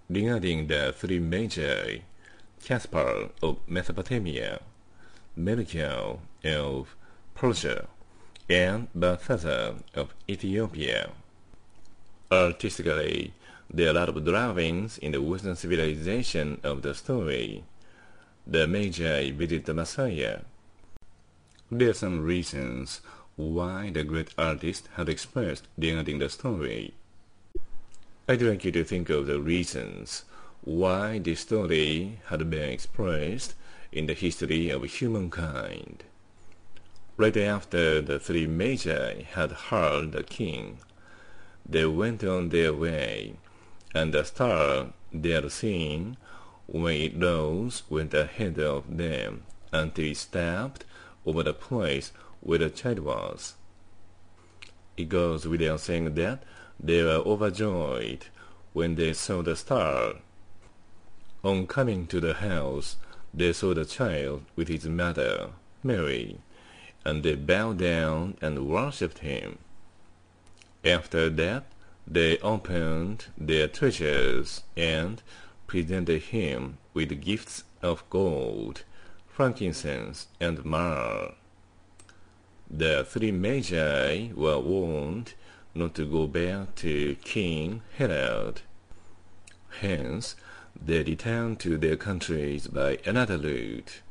regarding the three magi, Caspar of Mesopotamia, Melchior of Persia, and Balthazar of Ethiopia. Artistically, there are a lot of drawings in the Western civilization of the story. The Magi visit the Messiah. There are some reasons why the great artist had expressed regarding the story. I'd like you to think of the reasons why this story had been expressed in the history of humankind. Right after the three Magi had heard the king, they went on their way, and the star they had seen when it rose went ahead of them until it stopped over the place where the child was. It goes without saying that they were overjoyed when they saw the star. On coming to the house, they saw the child with his mother, Mary, and they bowed down and worshipped him. After that, they opened their treasures and presented him with gifts of gold, frankincense, and myrrh. The three Magi were warned not to go back to King Herod. Hence, they returned to their countries by another route.